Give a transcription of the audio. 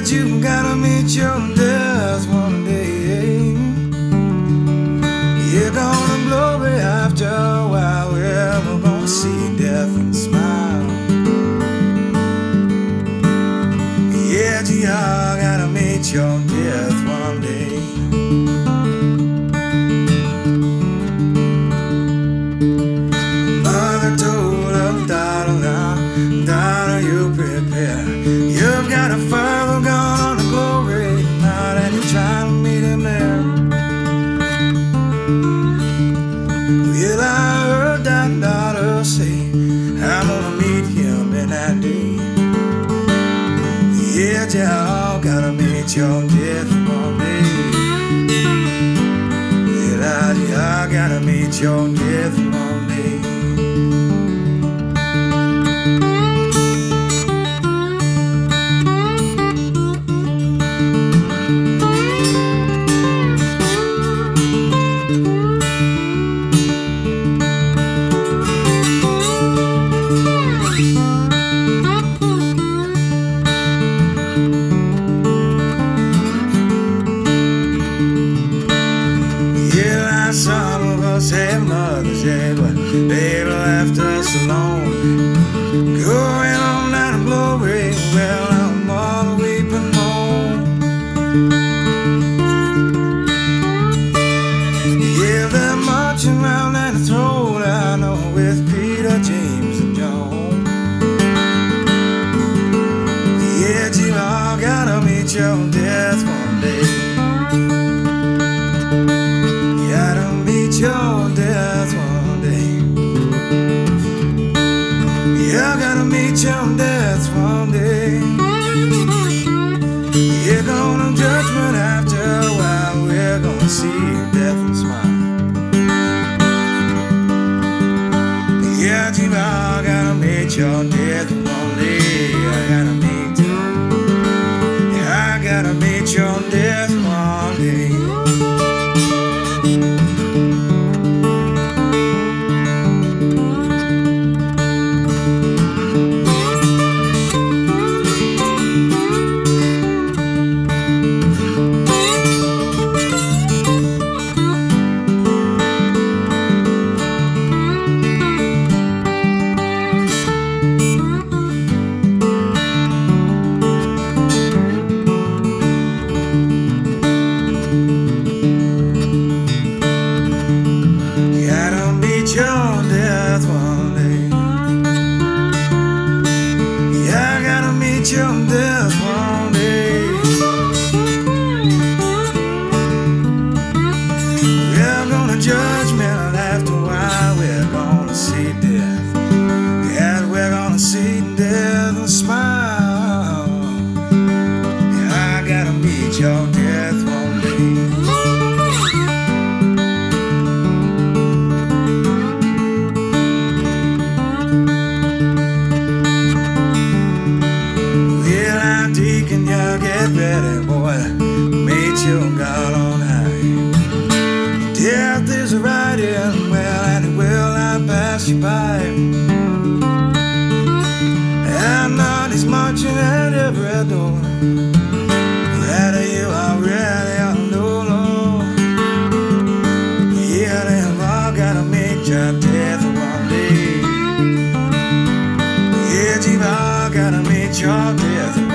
But you gotta meet your death one day. You're gonna blow me after a while. We're gonna see death and smile. Yeah, you all gotta meet your death one day. Mother told her daughter, now, daughter, you prepare. You've got a father gone to glory tonight, and you're trying to meet him there. Well, I heard that daughter say, I'm gonna meet him in that day. Yeah, y'all gotta meet your death one day. Well, y'all gotta meet your death one day. Some of us have mothers, yeah, but they left us alone. Going on out of glory, well, I'm all weeping moan. Yeah, they're marching round that throne, I know, with Peter, James, and John. Yeah, you all gotta meet your death one day. Your death one day. You're gonna meet your death one day. You're gonna judgment after a while. We're gonna see death and smile. Yeah, you all gotta meet your death one day. I gotta meet you. Yeah, I gotta meet your death one day. Your death one day. Yeah, I gotta meet your death one day. We're gonna judgment after a while. We're gonna see death. Yeah, we're gonna see death and smile. Yeah, I gotta meet your death one day. Get ready, boy, meet your God on high. Death is riding well, and it will not pass you by. And now he's marching at every door. Whether you are ready or no, Lord. Yeah, they've all gotta meet your death one day. Yeah, you've all gotta meet your death.